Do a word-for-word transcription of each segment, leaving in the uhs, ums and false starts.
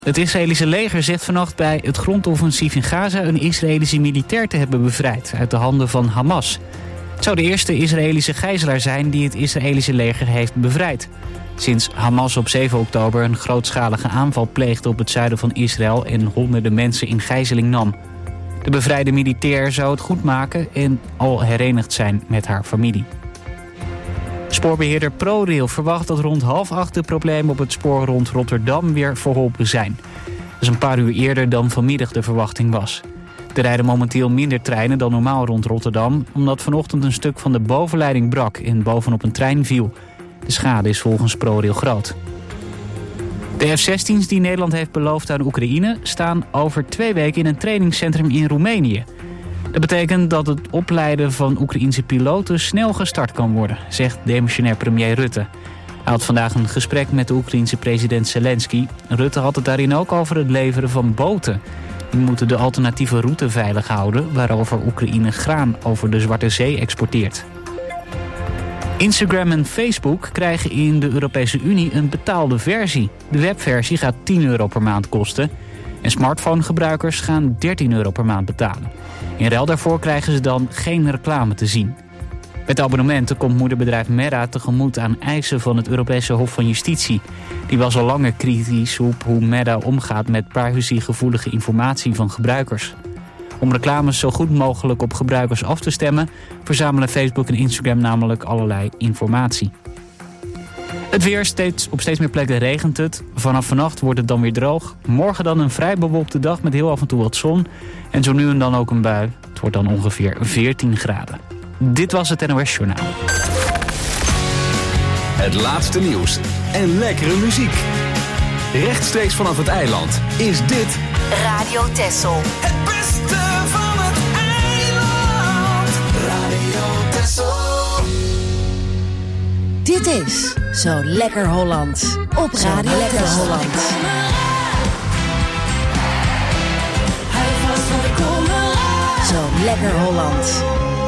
Het Israëlische leger zegt vannacht bij het grondoffensief in Gaza een Israëlische militair te hebben bevrijd uit de handen van Hamas. Het zou de eerste Israëlische gijzelaar zijn die het Israëlische leger heeft bevrijd. Sinds Hamas op zeven oktober een grootschalige aanval pleegde op het zuiden van Israël en honderden mensen in gijzeling nam. De bevrijde militair zou het goed maken en al herenigd zijn met haar familie. Spoorbeheerder ProRail verwacht dat rond half acht de problemen op het spoor rond Rotterdam weer verholpen zijn. Dat is een paar uur eerder dan vanmiddag de verwachting was. Er rijden momenteel minder treinen dan normaal rond Rotterdam, omdat vanochtend een stuk van de bovenleiding brak en bovenop een trein viel. De schade is volgens ProRail groot. De F zestien's die Nederland heeft beloofd aan Oekraïne staan over twee weken in een trainingscentrum in Roemenië. Dat betekent dat het opleiden van Oekraïense piloten snel gestart kan worden, zegt demissionair premier Rutte. Hij had vandaag een gesprek met de Oekraïense president Zelensky. Rutte had het daarin ook over het leveren van boten. Die moeten de alternatieve route veilig houden waarover Oekraïne graan over de Zwarte Zee exporteert. Instagram en Facebook krijgen in de Europese Unie een betaalde versie. De webversie gaat tien euro per maand kosten en smartphonegebruikers gaan dertien euro per maand betalen. In ruil daarvoor krijgen ze dan geen reclame te zien. Met de abonnementen komt moederbedrijf Meta tegemoet aan eisen van het Europese Hof van Justitie. Die was al langer kritisch op hoe Meta omgaat met privacygevoelige informatie van gebruikers. Om reclames zo goed mogelijk op gebruikers af te stemmen, verzamelen Facebook en Instagram namelijk allerlei informatie. Het weer, steeds, op steeds meer plekken regent het. Vanaf vannacht wordt het dan weer droog. Morgen dan een vrij bewolkte dag met heel af en toe wat zon. En zo nu en dan ook een bui. Het wordt dan ongeveer veertien graden. Dit was het N O S Journaal. Het laatste nieuws en lekkere muziek. Rechtstreeks vanaf het eiland is dit Radio Texel. Het beste van het eiland. Radio Texel. Dit is Zo Lekker Holland op Radio Texel. Zo Lekker Holland.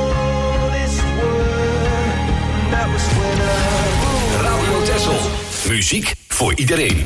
Radio Texel. Muziek voor iedereen.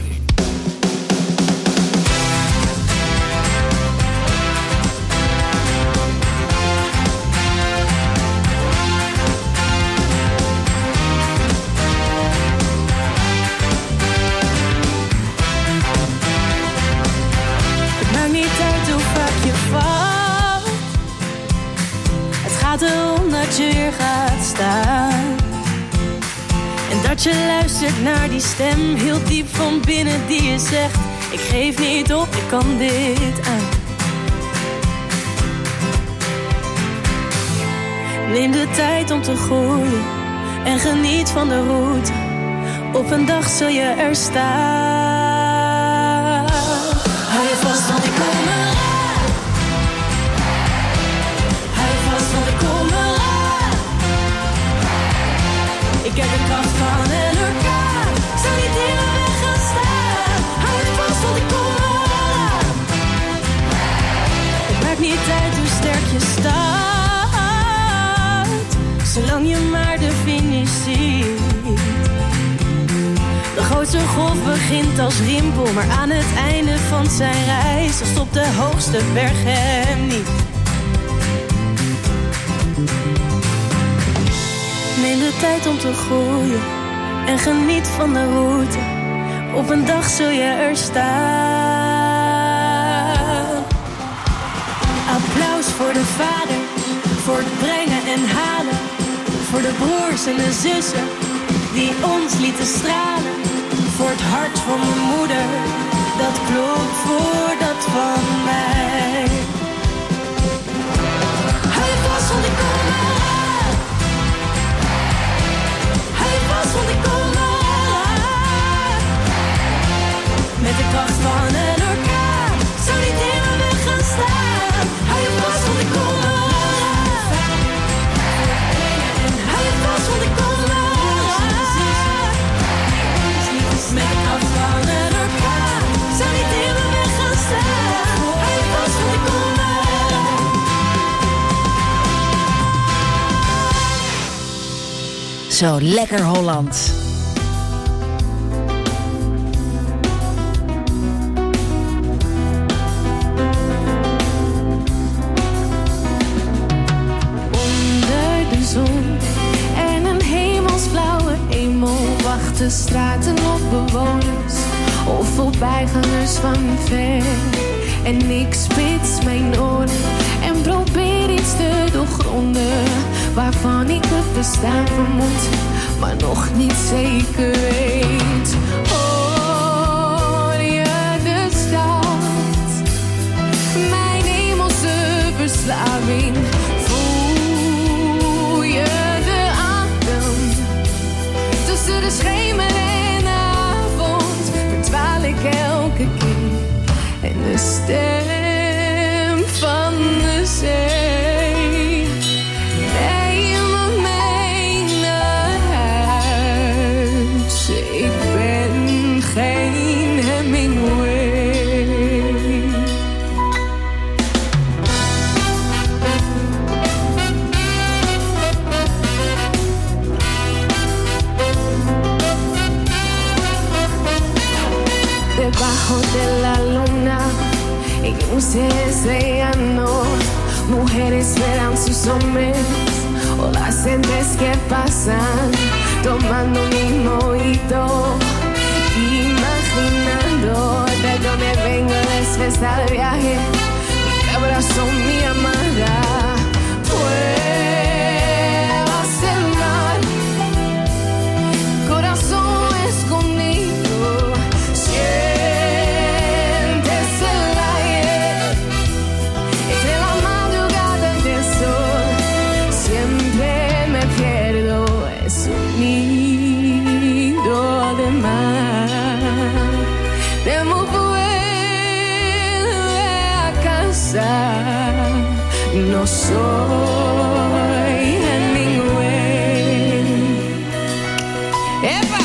Het maakt niet uit hoe vaak je valt. Het gaat erom dat je hier gaat staan. En dat je luistert naar die stem heel diep van binnen die je zegt: ik geef niet op, ik kan dit aan. Neem de tijd om te groeien en geniet van de route. Op een dag zul je er staan. Hou je vast, want ik kom eraan. Hou je vast, want ik kom eraan. Ik heb de kracht van een orkaan. Ik zal niet in de weg gaan staan. Hou je vast, want ik kom eraan. Het maakt niet uit hoe sterk je staat, zolang je maar de finish ziet. De grootste golf begint als rimpel, maar aan het einde van zijn reis dan stopt de hoogste berg hem niet. Neem de tijd om te groeien en geniet van de route. Op een dag zul je er staan. Applaus voor de vader, voor het brengen en halen. Voor de broers en de zussen die ons lieten stralen. Voor het hart van mijn moeder, dat klopt voor dat van mij. Hou je vast, want ik kom eraan. Hou je vast, want ik kom eraan. Met de kracht van een orkaan, zou niet in mijn weg gaan staan. Hou je vast, want ik kom eraan. Hou je vast, want ik kom eraan. Met de kracht van een orkaan, zou niet in mijn weg gaan staan. Hou je vast, want ik kom eraan. Zo Lekker Holland. de straten of bewoners of voorbijgangers van ver. En ik spits mijn oren en probeer iets te doorgronden waarvan ik het bestaan vermoed, maar nog niet zeker weet. Hoor je de stad, mijn hemelse verslaving? Voel je de adem tussen de schemer en de avond? Verdwaal ik elke keer en de stem van de zee neem me mee naar huis. Ik ben geen Hemingway. Debajo de la luna, en un océano, mujeres verán sus hombres o las gentes que pasan, tomando un mojito, imaginando de dónde vengo después del viaje, mi abrazo, mi amada. Pruebas el mar, corazón escondido, sientes el aire entre la madrugada y el sol. Siempre me pierdo, es un nido de mar. Debo vuelve a casa, no soy Hemingway. ¡Epa!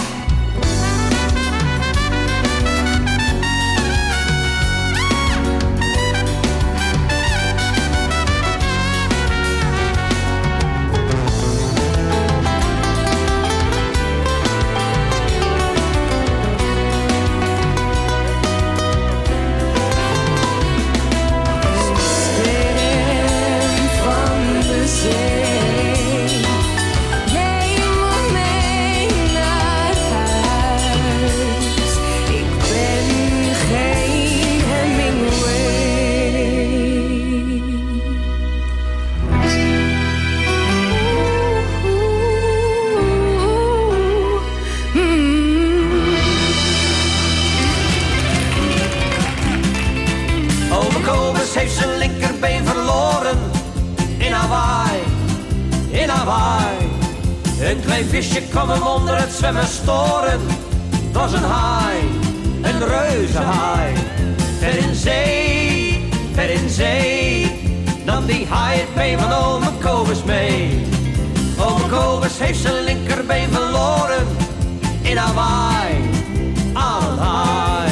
Heeft zijn linkerbeen verloren in Hawaii, in Hawaii. Een klein visje kwam hem onder het zwemmen storen. Het was een haai, een reuzenhaai. Ver in zee, ver in zee, nam die haai het been van ome Kobus mee. Ome Kobus heeft zijn linkerbeen verloren in Hawaii, aan een haai.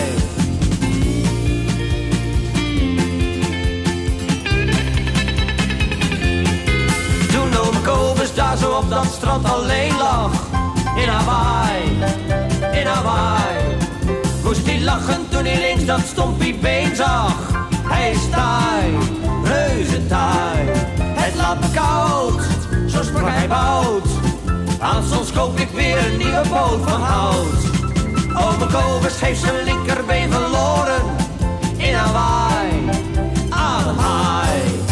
Kobus daar zo op dat strand alleen lag, in Hawaii, in Hawaii. Moest hij lachen toen hij links dat stompie been zag. Hij is taai, reuze taai. Het laat me koud, zo sprak hij bout. Aanstonds koop ik weer een nieuwe boot van hout. Ome Kobus heeft zijn linkerbeen verloren, in Hawaii, aan een haai.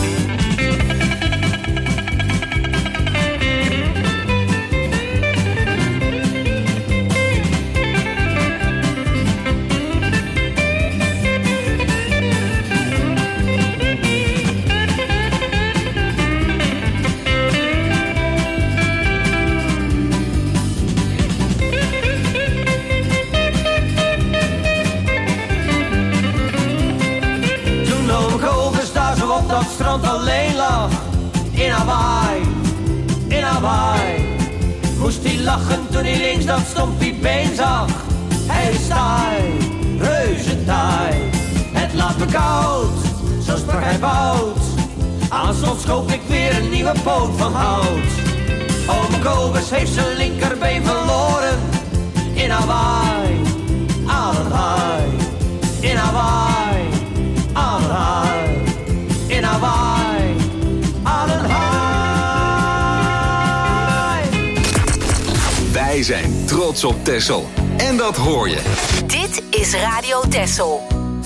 Dat strand alleen lag, in Hawaii, in Hawaii. Moest hij lachen toen hij links dat stompie been zag. Hij is taai, reuze taai. Het laat me koud, zo sprak hij bout. Aanstonds koop ik weer een nieuwe poot van hout. Ome Kobus heeft zijn linkerbeen verloren, in Hawaii, aan een haai. In Hawaii, aan een haai. In Hawaii, aan een haai. Wij zijn trots op Texel. En dat hoor je. Dit is Radio Texel.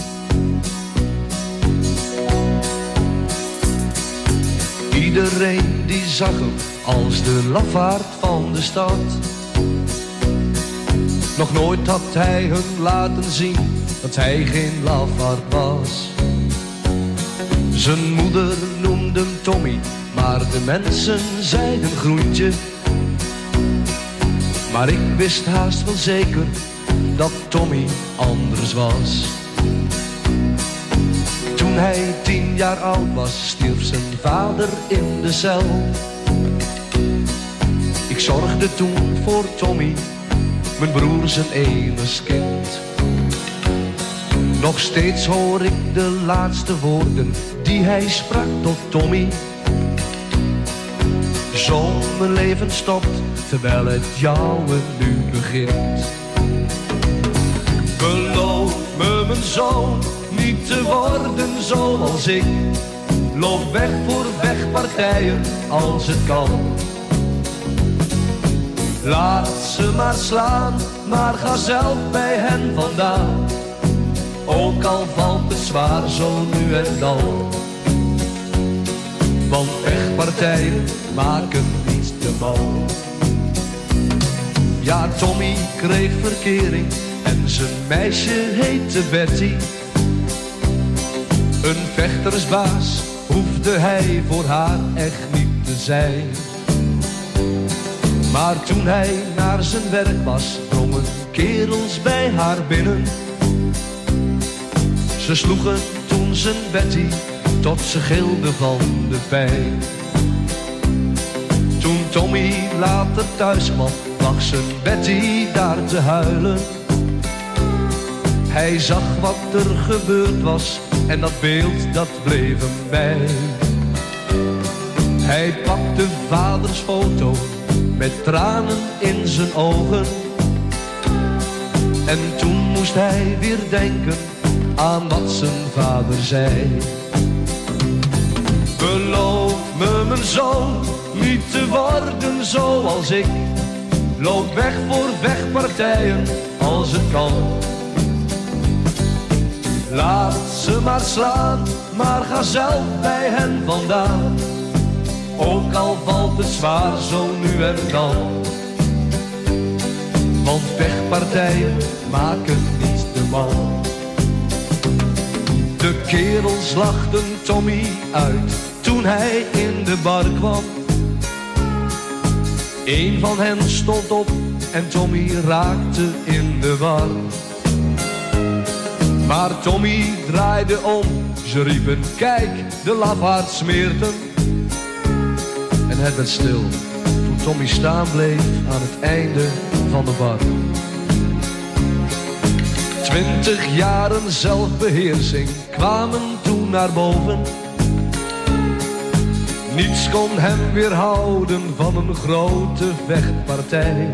Iedereen die zag hem als de lafaard van de stad. Nog nooit had hij hun laten zien dat hij geen lafaard was. Zijn moeder noemde hem Tommy, maar de mensen zeiden groentje. Maar ik wist haast wel zeker dat Tommy anders was. Toen hij tien jaar oud was, stierf zijn vader in de cel. Ik zorgde toen voor Tommy, mijn broer zijn enigst kind. Nog steeds hoor ik de laatste woorden die hij sprak tot Tommy. Zo mijn leven stopt, terwijl het jouwe nu begint. Beloof me mijn zoon, niet te worden zoals ik. Loop weg voor vechtpartijen als het kan. Laat ze maar slaan, maar ga zelf bij hen vandaan. Ook al valt het zwaar zo nu en dan. Want vechtpartijen maken niet de man. Ja, Tommy kreeg verkering en zijn meisje heette Betty. Een vechtersbaas hoefde hij voor haar echt niet te zijn. Maar toen hij naar zijn werk was, drongen kerels bij haar binnen. Ze sloegen toen zijn Betty tot ze gilde van de pijn. Toen Tommy later thuis kwam, lag zijn Betty daar te huilen. Hij zag wat er gebeurd was en dat beeld dat bleef hem bij. Hij pakte vaders foto met tranen in zijn ogen. En toen moest hij weer denken aan wat zijn vader zei. Beloof me mijn zoon, niet te worden zoals ik. Loop weg voor vechtpartijen als het kan. Laat ze maar slaan, maar ga zelf bij hen vandaan. Ook al valt het zwaar zo nu en dan. Want vechtpartijen maken niet de man. De kerels lachten Tommy uit toen hij in de bar kwam. Eén van hen stond op en Tommy raakte in de war. Maar Tommy draaide om, ze riepen kijk, de lafaard smeert hem. En het werd stil toen Tommy staan bleef aan het einde van de bar. Twintig jaren zelfbeheersing kwamen toen naar boven. Niets kon hem weerhouden van een grote vechtpartij.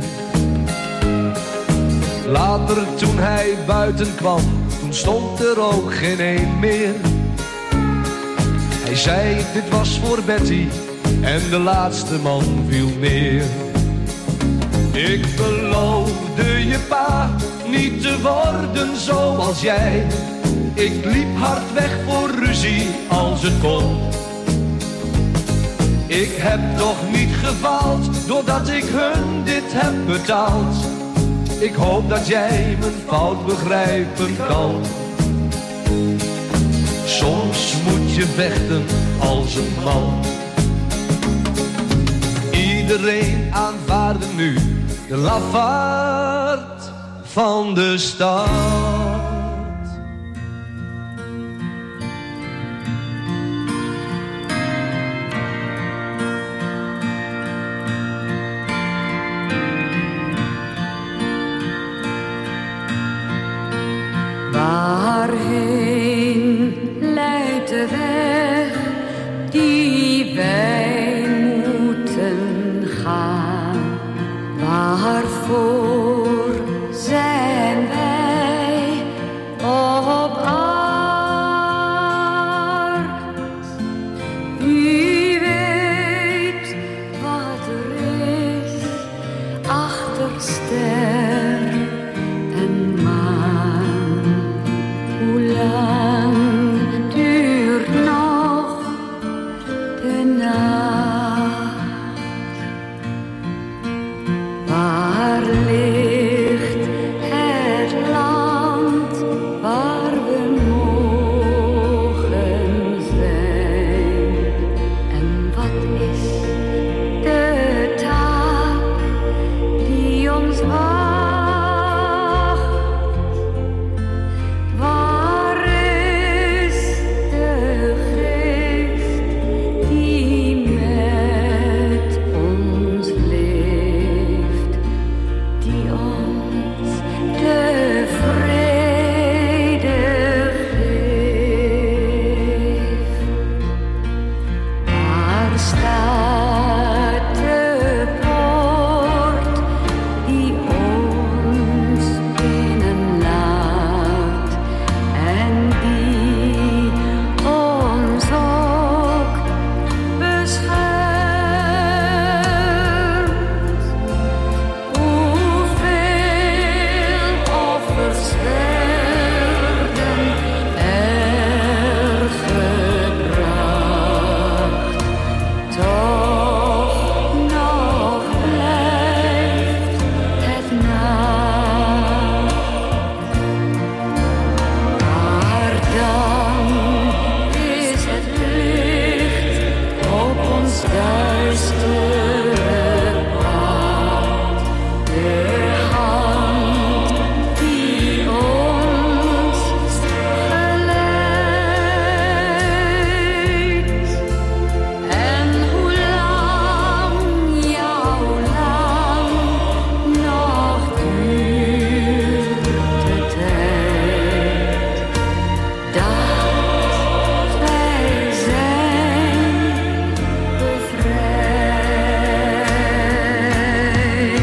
Later toen hij buiten kwam, toen stond er ook geen een meer. Hij zei dit was voor Betty en de laatste man viel neer. Ik beloofde je pa niet te worden zoals jij. Ik liep hard weg voor ruzie als het kon. Ik heb toch niet gefaald doordat ik hun dit heb betaald. Ik hoop dat jij mijn fout begrijpen kan. Soms moet je vechten als een man. Iedereen aanvaarde nu de lafaard van de stad. Waarheen leidt de weg die wij moeten gaan? Waarvoor zijn wij lang duurt nog de nacht? Waar ligt het land waar we mogen zijn? En wat is de taak die ons wacht? Waar is de geest die met ons leeft, die ons de vrede geeft? Waar staat de poort die ons binnenlaat en die ons ook beschermt? Hoeveel offers werden er gebracht? Toch nog blijft het nacht. Maar dan is het licht op ons duistere pad. De hand die ons geleidt. En hoe lang, jouw lang, nog duurt de tijd dat wij zijn bevrijd?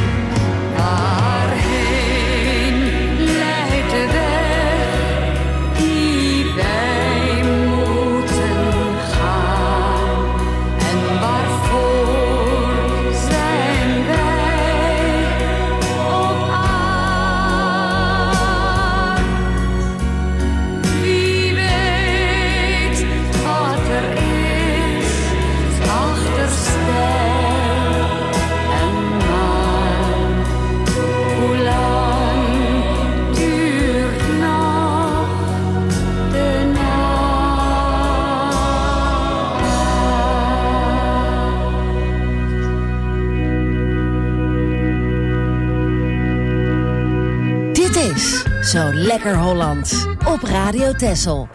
Waarheen leidt de weg die wij moeten gaan? En waarvoor zijn wij op aarde? Wie weet wat er is achter ster en maan? Hoe lang duurt nog de nacht? Dit is Zo Lekker Hollands op Radio Texel.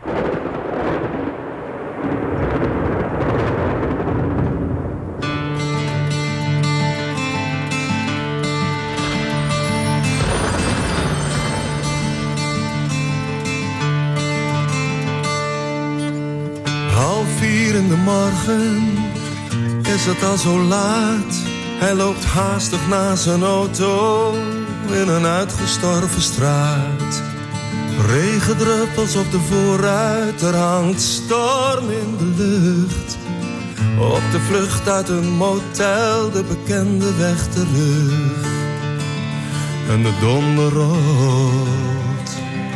Half vier in de morgen is het al zo laat. Hij loopt haastig naar zijn auto in een uitgestorven straat. Regendruppels op de voorruit, er hangt storm in de lucht. Op de vlucht uit een motel, de bekende weg terug. En de donder rolt.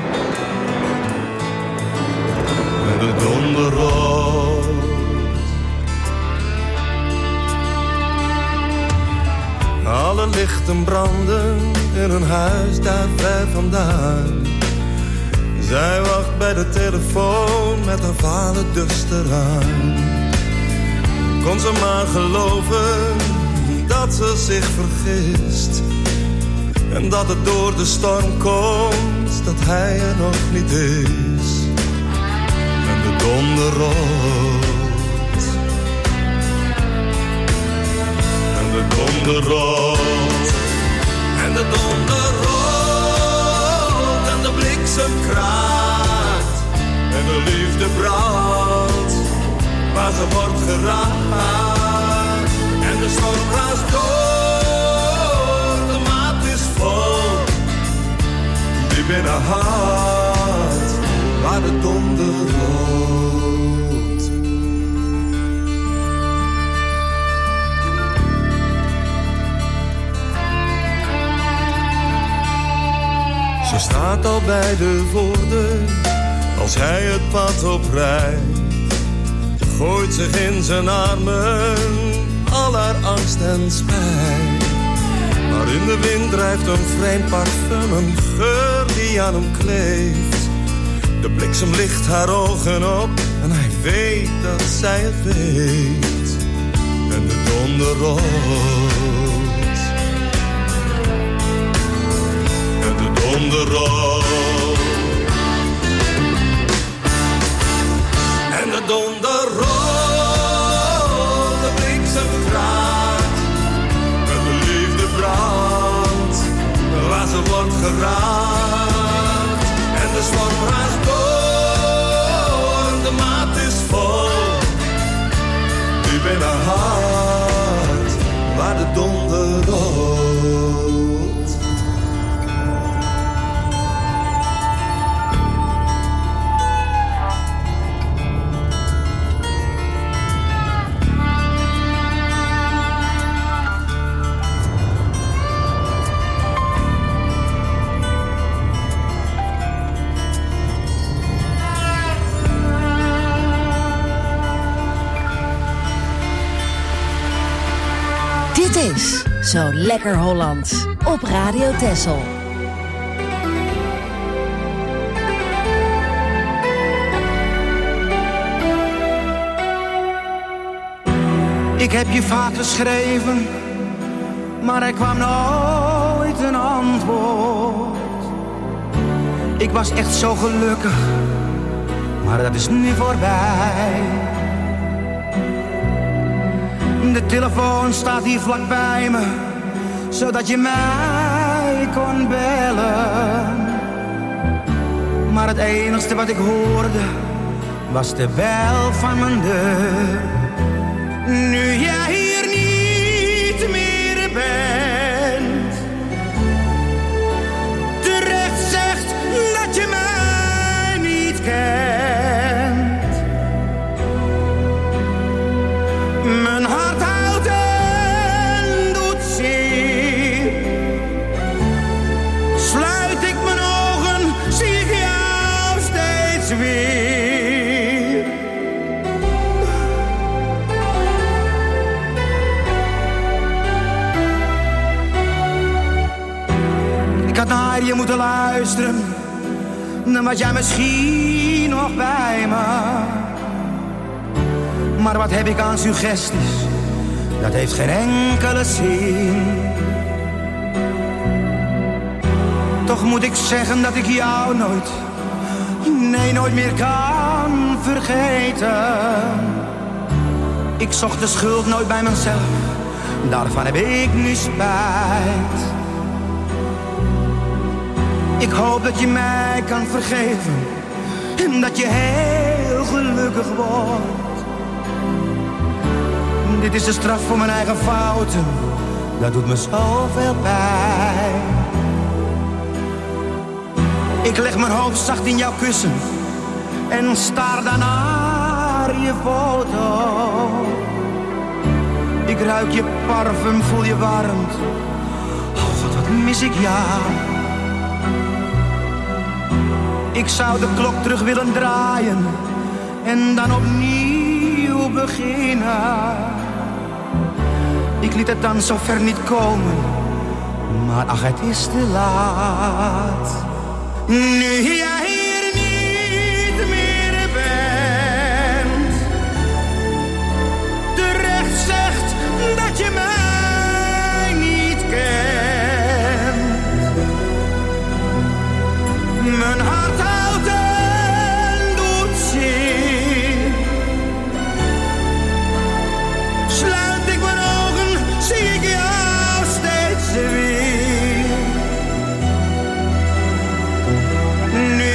En de donder rolt. Alle lichten branden in een huis daar ver vandaan. Zij wacht bij de telefoon met haar vale duster aan. Kon ze maar geloven dat ze zich vergist. En dat het door de storm komt, dat hij er nog niet is. En de donder rolt. En de donder rolt. En de donder rolt. En de bliksem kraakt. En de liefde brandt. Waar ze wordt geraakt. En de storm raast door. De maat is vol. Diep in haar hart. Waar de donder rolt. Ze staat al bij de voordeur, als hij het pad oprijdt, gooit zich in zijn armen al haar angst en spijt. Maar in de wind drijft een vreemd parfum, een geur die aan hem kleeft. De bliksem licht haar ogen op en hij weet dat zij het weet. En de donder rolt. En de donder rolt. En de donder rolt. De bliksem kraakt. En de liefde brandt waar ze wordt geraakt. En de storm raast door. De maat is vol. Diep in haar hart waar de donder rolt. Dit is Zo Lekker Hollands op Radio Texel. Ik heb je vaak geschreven, maar er kwam nooit een antwoord. Ik was echt zo gelukkig, maar dat is nu voorbij. De telefoon staat hier vlak bij me, zodat je mij kon bellen. Maar het enigste wat ik hoorde, was de bel van mijn deur. Nu jij hier niet meer bent, terecht zegt dat je mij niet kent. Mijn hart huilt en doet zeer. Sluit ik mijn ogen, zie ik jou steeds weer. Ik had naar je moeten luisteren, dan was jij misschien nog bij me. Maar wat heb ik aan suggesties, dat heeft geen enkele zin. Toch moet ik zeggen dat ik jou nooit, nee nooit meer kan vergeten. Ik zocht de schuld nooit bij mezelf, daarvan heb ik nu spijt. Ik hoop dat je mij kan vergeven en dat je heel gelukkig wordt. Dit is de straf voor mijn eigen fouten, dat doet me zoveel pijn. Ik leg mijn hoofd zacht in jouw kussen en staar dan naar je foto. Ik ruik je parfum, voel je warmte. Oh God, wat mis ik jou. Ik zou de klok terug willen draaien en dan opnieuw beginnen. Ik liet het dan zo ver niet komen, maar ach, het is te laat. Nu jij hier niet meer bent, terecht zegt dat je mij niet kent. Mijn hart houdt en doet zeer. Sluit ik mijn ogen, zie ik jou steeds weer. Nu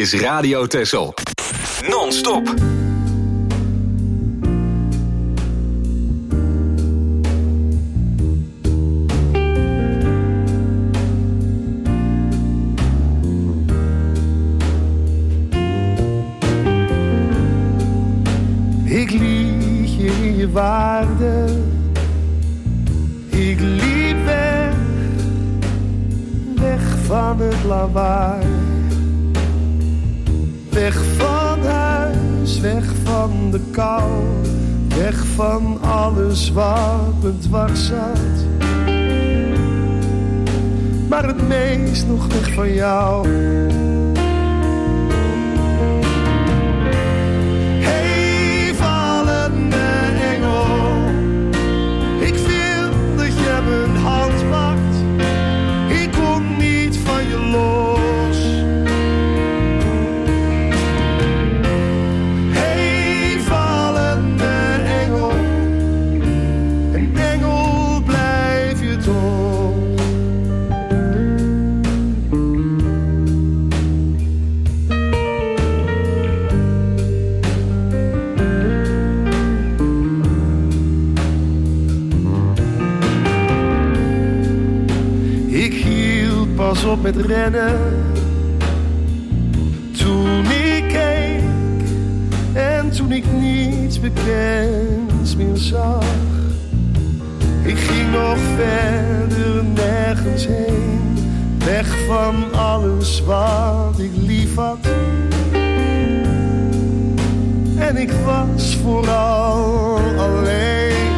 is Radio Texel. Non-stop. Ik liet je in je waarde. Ik liep weg, weg van het lawaai. Weg van huis, weg van de kou. Weg van alles wat me dwars zat. Maar het meest nog weg van jou. Hey, vallende engel. Ik wil dat je mijn hand pakt. Ik kom niet van je los. Pas op met rennen. Toen ik keek en toen ik niets bekends meer zag. Ik ging nog verder nergens heen. Weg van alles wat ik lief had. En ik was vooral alleen.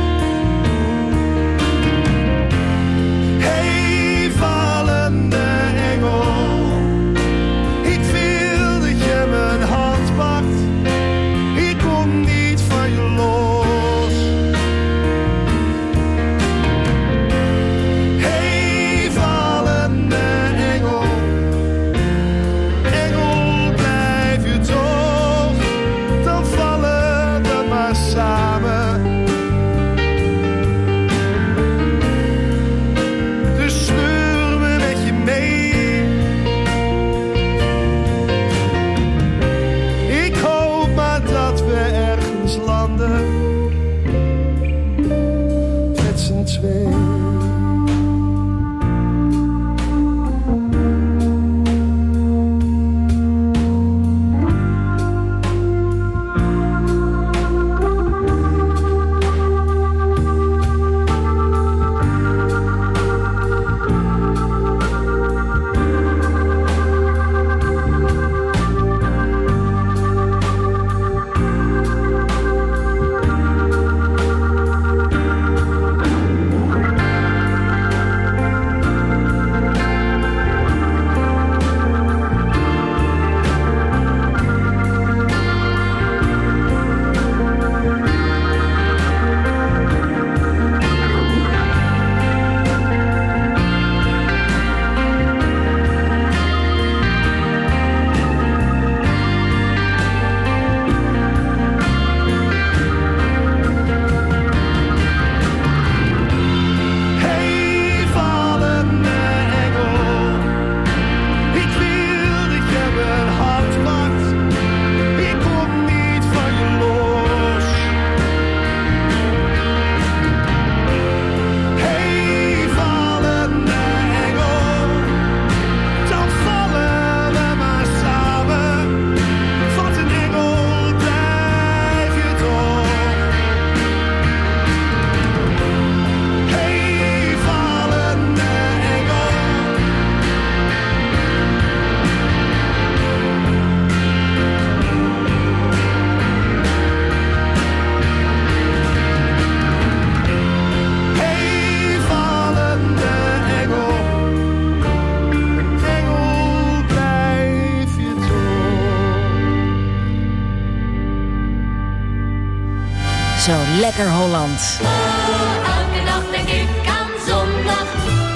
Zo lekker Holland. Oh, elke dag denk ik aan zondag.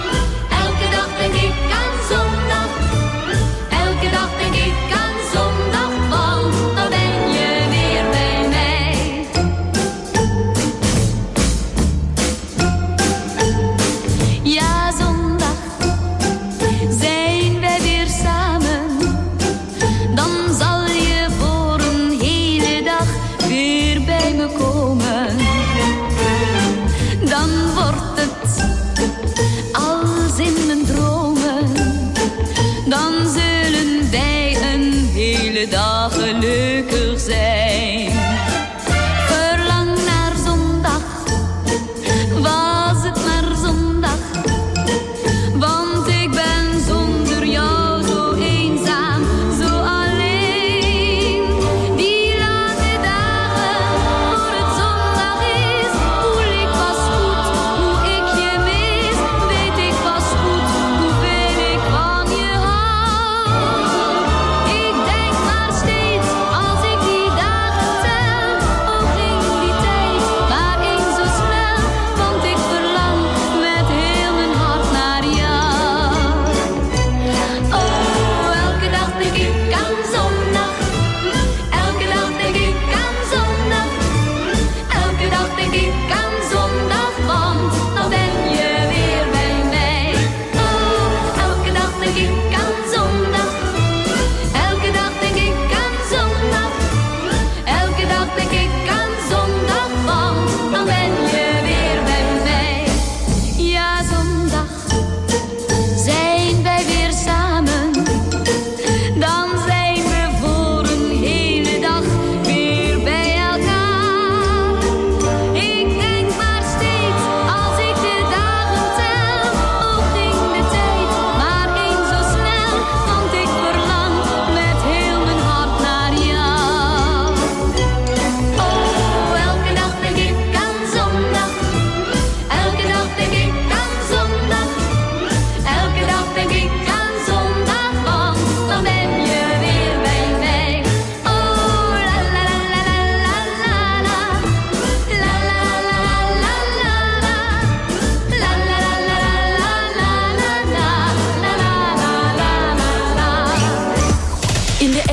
Elke dag denk ik aan zondag. Elke dag denk ik aan zondag, want dan ben je weer bij mij. Ja, zondag zijn wij weer samen. Dan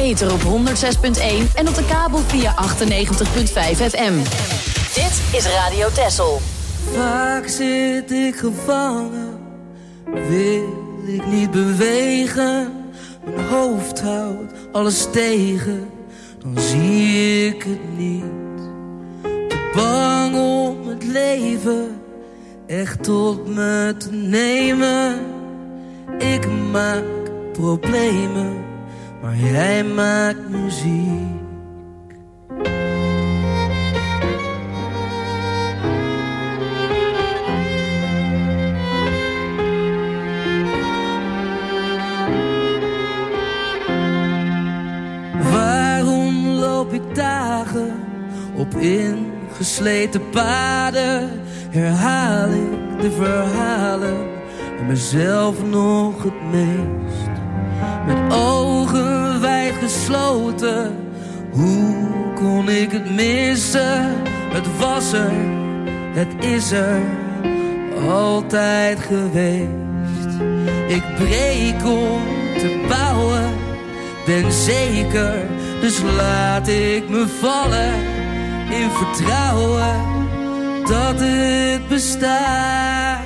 ether op honderd zes punt één en op de kabel via achtennegentig komma vijf F M. Dit is Radio Texel. Vaak zit ik gevangen, wil ik niet bewegen. Mijn hoofd houdt alles tegen, dan zie ik het niet. Te bang om het leven echt tot me te nemen. Ik maak problemen, maar jij maakt muziek. Waarom loop ik dagen op ingesleten paden? Herhaal ik de verhalen en mezelf nog het meest. Met ogen wijd gesloten, hoe kon ik het missen? Het was er, het is er, altijd geweest. Ik breek om te bouwen, ben zeker, dus laat ik me vallen in vertrouwen dat het bestaat.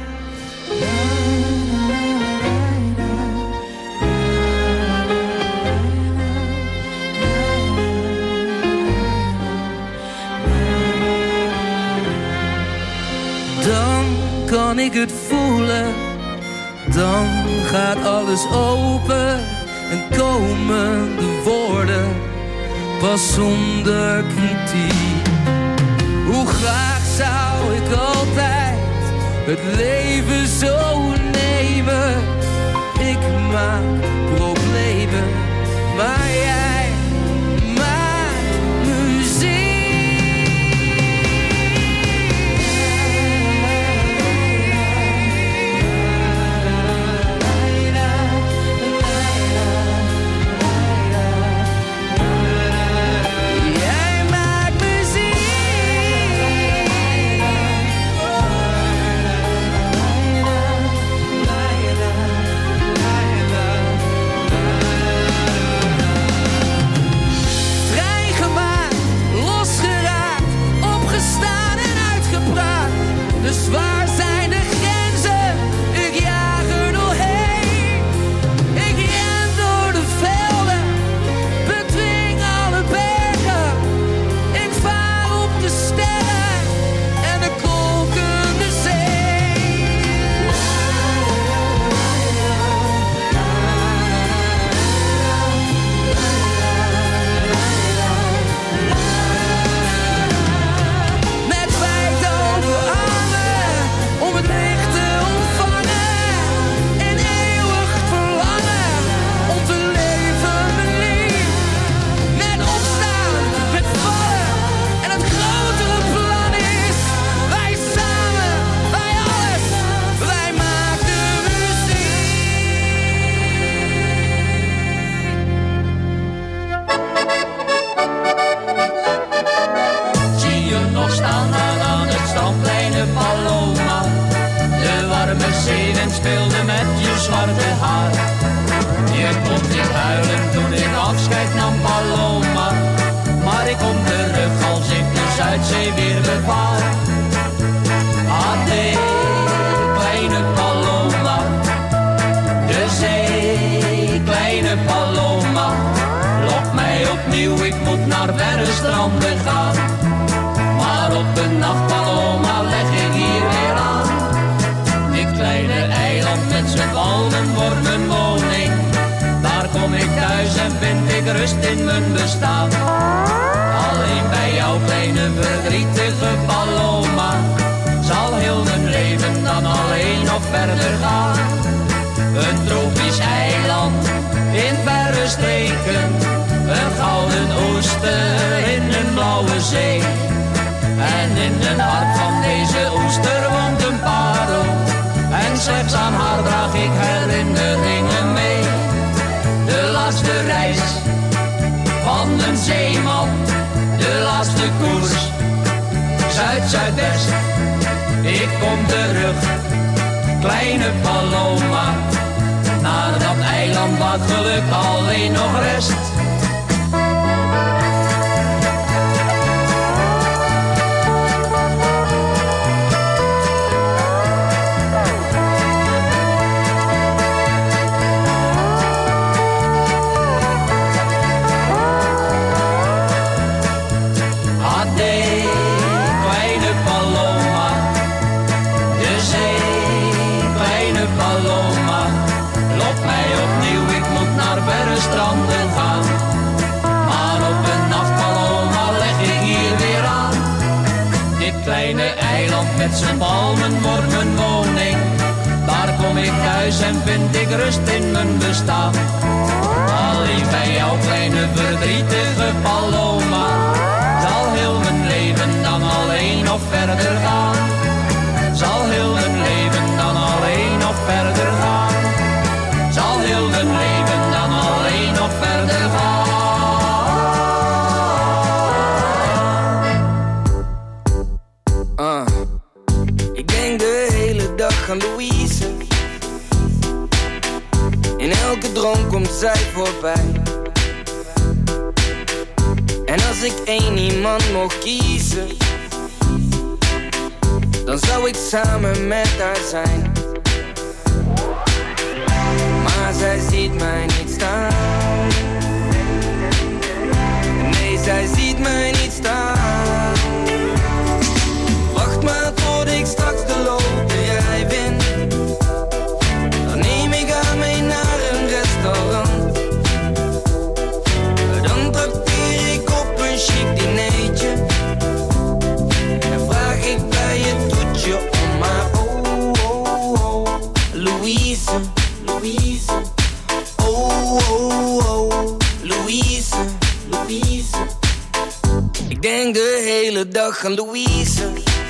Dan kan ik het voelen, dan gaat alles open en komen de woorden pas zonder kritiek. Hoe graag zou ik altijd het leven zo nemen. Ik maak problemen, maar jij maakt muziek. Dus waar zijn de grenzen? Ik jaag er doorheen. Ik ren door de velden, bedwing alle bergen. Ik vaar op de sterren en de kolkende zee. Met wijd open armen om het licht te ontvangen en eeuwig verlangen om te leven mijn lief. Met opstaan, met vallen en het grotere plan is wij samen, wij alles, wij maken muziek. Zie je nog staan daar aan het strandplein, Paloma? De warme zeewind speelde met je zwarte haar. Je kon niet huilen toen ik afscheid nam, Paloma. Maar ik kom terug als ik de Zuidzee weer bevaar. Ade, kleine Paloma. De zee, kleine Paloma. Lok mij opnieuw, ik moet naar verre stranden gaan. Maar op een nacht, Paloma, leg ik hier weer aan. Dit kleine eiland met z'n palmen wordt mijn woning. Daar kom ik thuis en vind ik rust in mijn bestaan. Alleen bij jouw kleine verdrietige Paloma zal heel mijn leven dan alleen nog verder gaan. Een tropisch eiland in verre streken, een gouden oester in een blauwe zee. En in het hart van deze oester woont een parel. En slechts aan haar draag ik herinneringen mee. De laatste reis van een zeeman, de laatste koers, Zuid-Zuidwest. Ik kom terug, kleine Paloma, naar dat eiland waar geluk alleen nog rest. met z'n palmen wordt mijn woning. Daar kom ik thuis en vind ik rust in mijn bestaan. Alleen bij jouw kleine verdrietige Paloma zal heel mijn leven dan alleen nog verder gaan. Zal heel mijn leven dan alleen nog verder gaan. Zal heel mijn leven dan alleen nog verder gaan. Uh, ik denk de hele dag aan Louise. In elke droom komt zij voorbij. En als ik één iemand mocht kiezen, dan zou ik samen met haar zijn. Maar zij ziet mij niet staan. Nee, zij ziet mij niet staan. Wacht maar tot ik straks de loterij win. Dan neem ik haar mee naar een restaurant. Dan trakteer ik op een chic dinertje. En vraag ik bij het toetje om haar. Oh, oh, oh, Louise, Louise. Oh, oh, oh, Louise, Louise. Ik denk de hele dag aan Louise.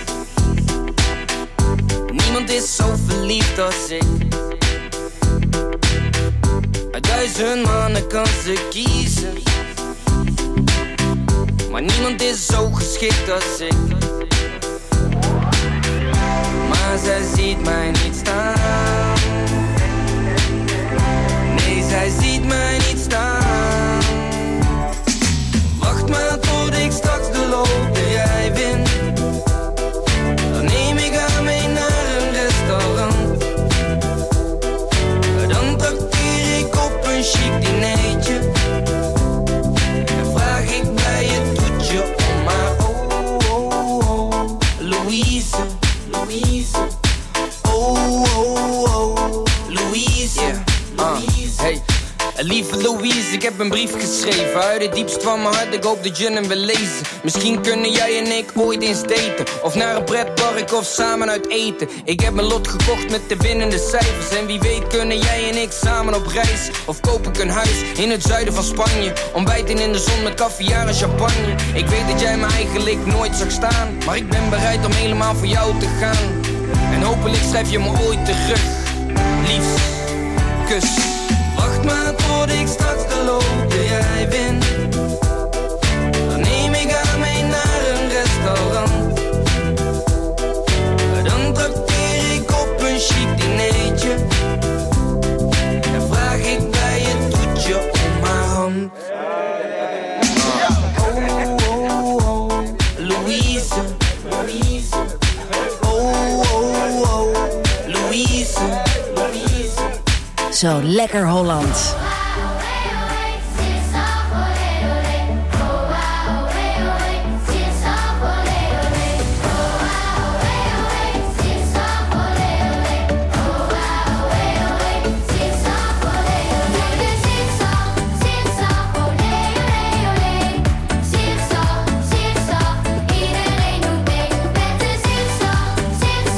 Niemand is zo verliefd als ik. Uit duizend mannen kan ze kiezen. Maar niemand is zo geschikt als ik. Maar zij ziet mij niet staan. Nee, zij ziet mij niet staan. Wacht maar tot ik straks de loterij win. Dan neem ik haar mee naar een restaurant. Dan trakteer ik op een chic dinertje. En vraag ik bij het toetje om haar. Oh, oh, oh, Louise, Louise. Oh, oh, oh, Louise, yeah. uh, hey. Lieve Louise, ik heb een brief geschreven uit het diepst van mijn hart, ik hoop dat je hem wil lezen. Misschien kunnen jij en ik ooit eens daten, of naar een pretpark of samen uit eten. Ik heb mijn lot gekocht met de winnende cijfers. En wie weet kunnen jij en ik samen op reis. Of koop ik een huis in het zuiden van Spanje. Ontbijten in de zon met caviar en champagne. Ik weet dat jij me eigenlijk nooit zag staan, maar ik ben bereid om helemaal voor jou te gaan. En hopelijk schrijf je me ooit terug. Liefst, kus. Wacht maar tot ik straks de loterij win. Dan neem ik haar mee naar een restaurant. Dan trakteer ik op een chic dinertje. En vraag ik bij het toetje om haar hand. Oh, oh, oh, Louise, Louise. Oh, oh, oh, Louise, Louise. Zo lekker Holland.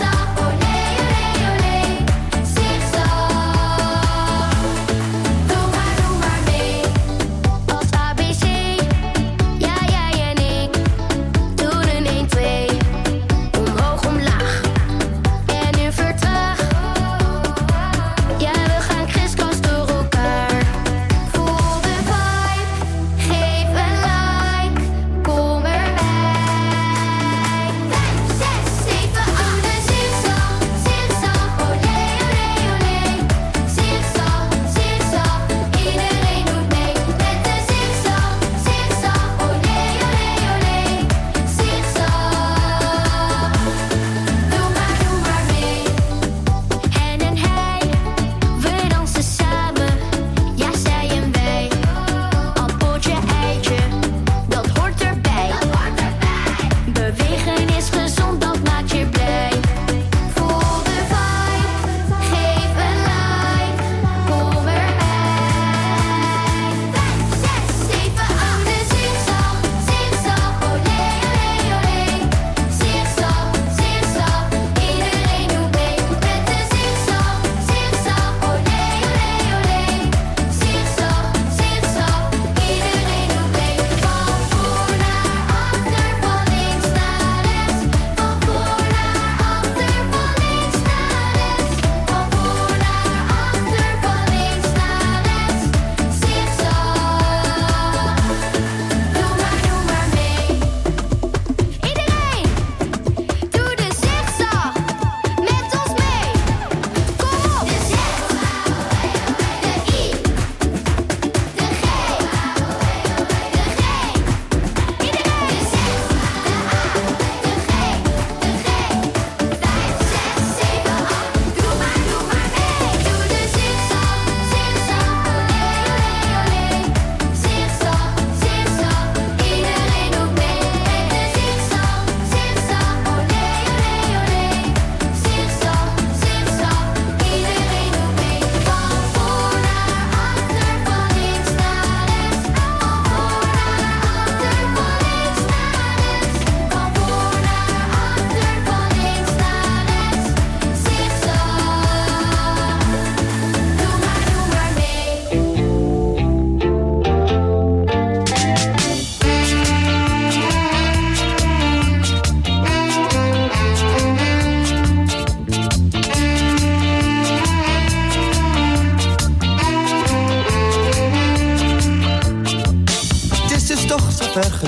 Doe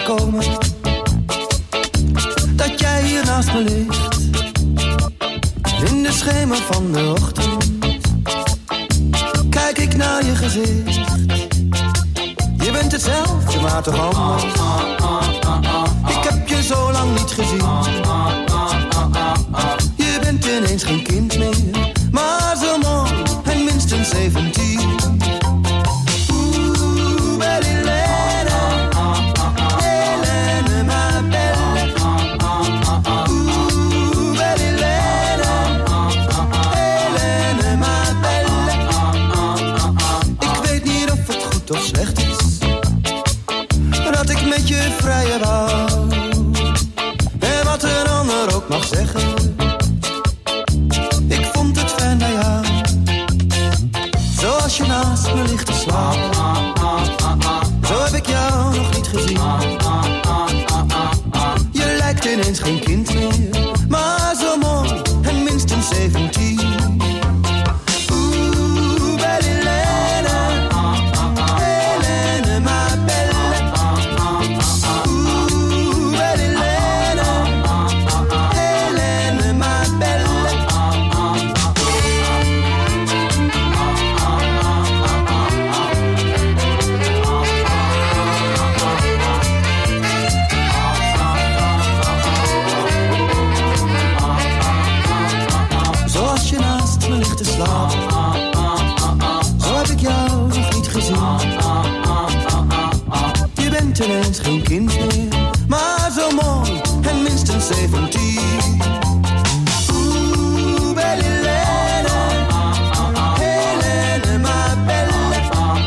overkomen dat jij hier naast me ligt. In de schemer van de ochtend kijk ik naar je gezicht. Je bent hetzelfde, maar toch anders. Ik heb je zo lang niet gezien. Je bent ineens geen kind meer, maar zo mooi en minstens zeventien. Oeh, belle Helene, Helene, ma belle. Oeh, belle Helene, Helene, ma belle. Ik weet niet of het goed of slecht is dat ik met je vrij wou. En wat een ander ook mag zeggen, ik vond het fijn bij jou. Zoals je naast me ligt te slapen, zo heb ik jou nog niet gezien. Je lijkt ineens geen kind meer, maar zo mooi en minstens zeventien. Oeh, belle Helene, Helene, ma belle. Oeh, belle Helene, Helene, ma belle. Zoals je naast me ligt te slapen, zo heb ik jou nog niet gezien. Je bent ineens geen kind meer, maar zo mooi en minstens zeventien. Oeh, belle Helene, Helene, ma belle.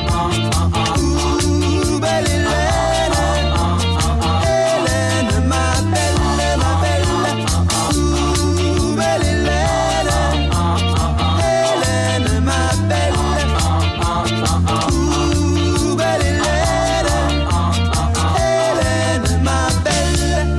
Oeh, belle Helene, Helene, ma belle, ma belle. Oeh, belle Helene, Helene, ma belle. Oeh, belle Helene, Helene, ma belle.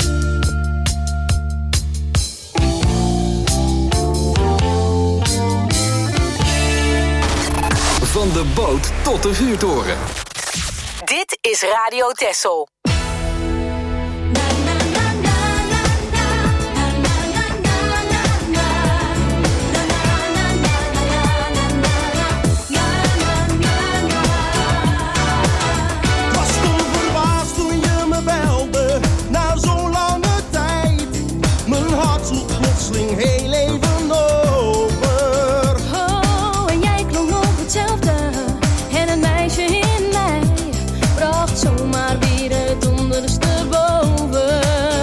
Van de boot tot de vuurtoren. Dit is Radio Texel. Was toen verbaasd toen je me belde, na zo'n lange tijd. Mijn hart sloeg plotseling heel even over. Oh, en jij klonk nog hetzelfde. En een meisje in mij bracht zomaar weer het ondersteboven.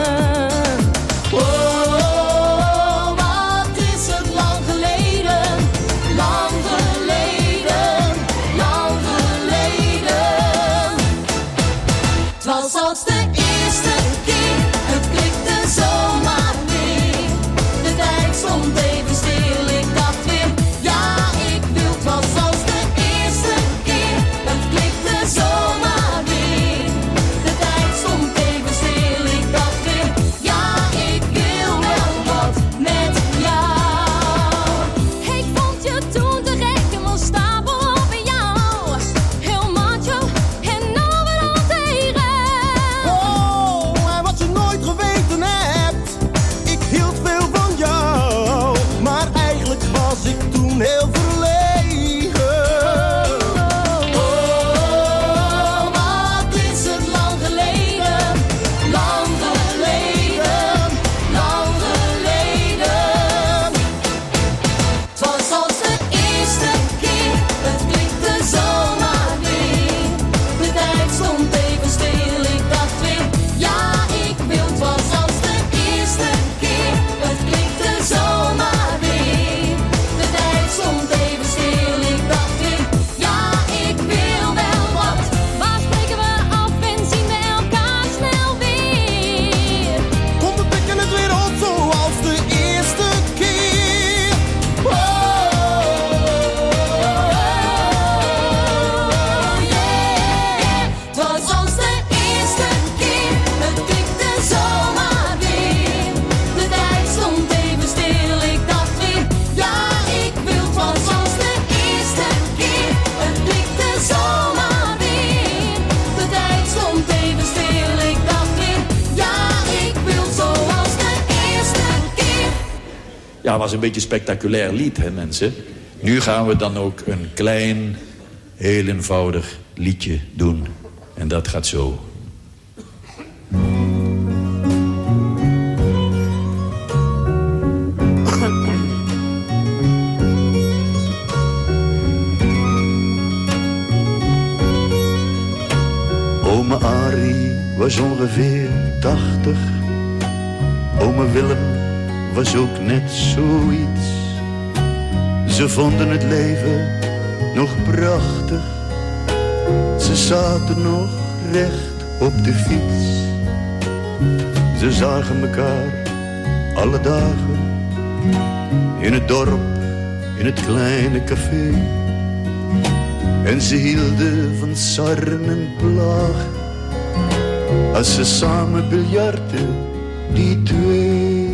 Oh, wat is het lang geleden, lang geleden, lang geleden. Het was als de eerste keer, het klikte zomaar weer. De tijd stond even stil, ik dacht weer, ja ik wil. Het was als de eerste keer, het klikte zomaar weer. De tijd stond even stil, ik dacht weer, ja ik wil wel wat met jou. Ik vond je toen te gek en was stapel op in jou. Heel macho en overal tegen. Oh, en wat je nooit geweten hebt, ik hield veel van jou. Maar eigenlijk was ik toen heel verlegen. Oh, wat is het lang geleden, lang geleden, lang geleden. Het was als de eerste keer, het klikte zomaar weer. De tijd stond even stil, ik dacht weer, ja ik wil. Het was als de eerste keer, het klikte zomaar weer. De tijd stond even was een beetje een spectaculair lied, hè mensen. Nu gaan we dan ook een klein, heel eenvoudig liedje doen. En dat gaat zo. Ome Arie was ongeveer tachtig. Ome Willem was ook net zoiets. Ze vonden het leven nog prachtig. Ze zaten nog recht op de fiets. Ze zagen elkaar alle dagen. In het dorp, in het kleine café. En ze hielden van sarren en plagen. Als ze samen biljarten, die twee.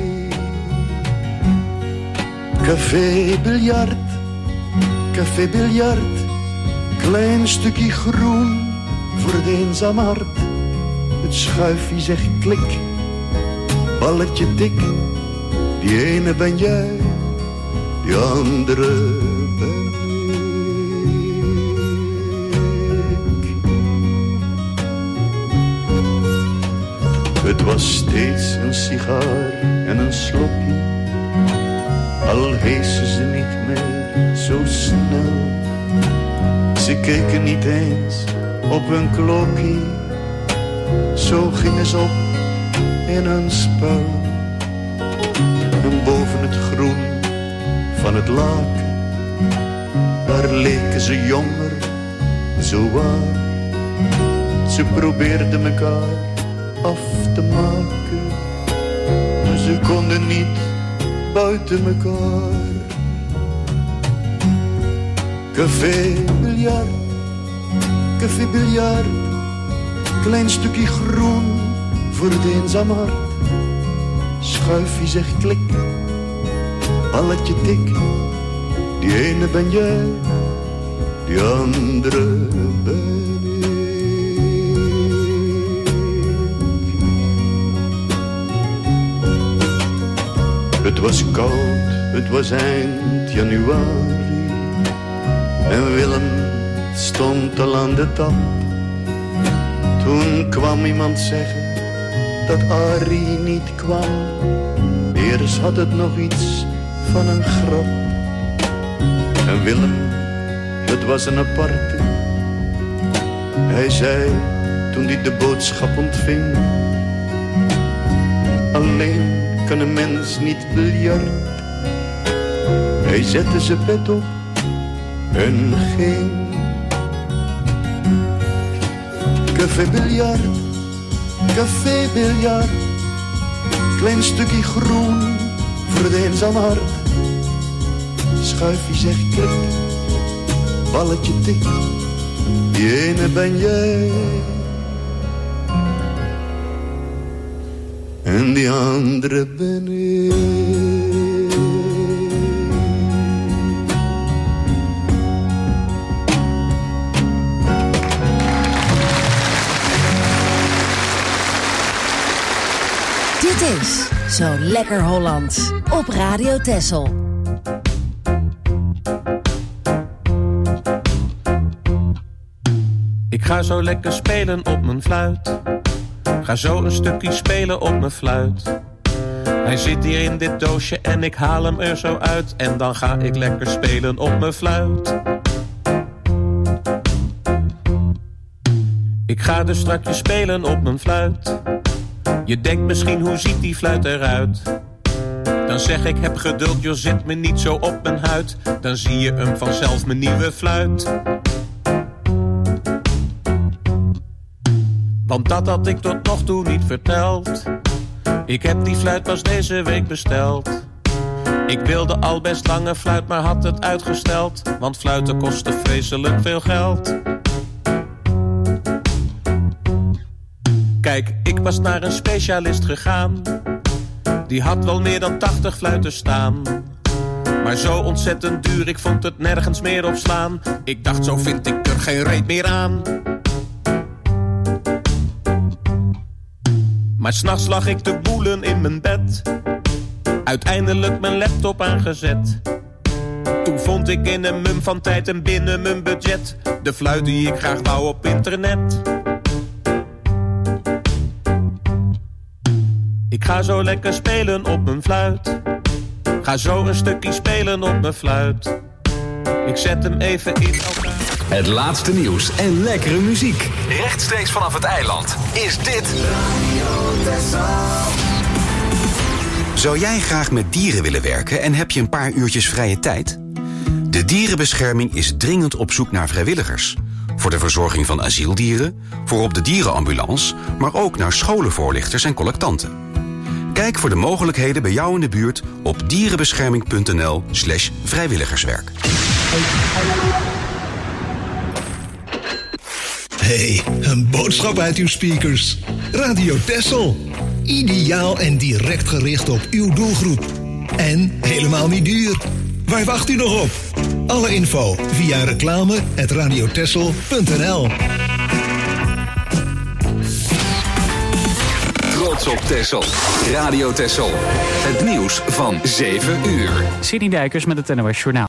Café biljart, café biljart. Klein stukje groen voor het eenzaam hart. Het schuifje zegt klik, balletje tik. Die ene ben jij, die andere ben Het was steeds een sigaar en een slokje. Al heesten ze niet meer zo snel. Ze keken niet eens op hun klokje. Zo gingen ze op in hun spel. En boven het groen van het laken, daar leken ze jonger, zo waar. Ze probeerden elkaar af te maken, maar ze konden niet buiten elkaar. Café biljart, café biljart. Klein stukje groen voor het eenzaam hart. Schuifje zegt klik, balletje tik. Die ene ben jij, die andere ben Het was koud, het was eind januari. En Willem stond al aan de tap. Toen kwam iemand zeggen dat Arie niet kwam. Eerst had het nog iets van een grap. En Willem, het was een aparte. Hij zei toen hij de boodschap ontving: alleen kan een mens niet biljart. Hij zette zijn pet op en ging. Café biljart, café biljart. Klein stukje groen voor het eenzaam hart. Schuifje zegt klik, balletje tik. Die ene ben jij en die andere ben ik. Dit is Zo Lekker Holland op Radio Texel. Ik ga zo lekker spelen op mijn fluit. Ga zo een stukje spelen op mijn fluit. Hij zit hier in dit doosje en ik haal hem er zo uit. En dan ga ik lekker spelen op mijn fluit. Ik ga dus straks spelen op mijn fluit. Je denkt misschien, hoe ziet die fluit eruit? Dan zeg ik, heb geduld, joh, zet me niet zo op mijn huid. Dan zie je hem vanzelf, mijn nieuwe fluit. Want dat had ik tot nog toe niet verteld. Ik heb die fluit pas deze week besteld. Ik wilde al best lange fluit, maar had het uitgesteld. Want fluiten kosten vreselijk veel geld. Kijk, ik was naar een specialist gegaan. Die had wel meer dan tachtig fluiten staan. Maar zo ontzettend duur, ik vond het nergens meer op slaan. Ik dacht, zo vind ik er geen reet meer aan. Maar 's nachts lag ik te boelen in mijn bed. Uiteindelijk mijn laptop aangezet. Toen vond ik in een mum van tijd en binnen mijn budget de fluit die ik graag wou op internet. Ik ga zo lekker spelen op mijn fluit. Ga zo een stukje spelen op mijn fluit. Ik zet hem even in elkaar. Het laatste nieuws en lekkere muziek. Rechtstreeks vanaf het eiland. Is dit Radio Texel. Zou jij graag met dieren willen werken en heb je een paar uurtjes vrije tijd? De Dierenbescherming is dringend op zoek naar vrijwilligers. Voor de verzorging van asieldieren, voor op de dierenambulance, maar ook naar scholenvoorlichters en collectanten. Kijk voor de mogelijkheden bij jou in de buurt op dierenbescherming.nl slash vrijwilligerswerk. Hey, een boodschap uit uw speakers. Radio Texel. Ideaal en direct gericht op uw doelgroep. En helemaal niet duur. Waar wacht u nog op? Alle info via reclame at radiotexel punt n l. Trots op Texel. Radio Texel. Het nieuws van zeven uur. Sidney Dijkers met het N O S Journaal.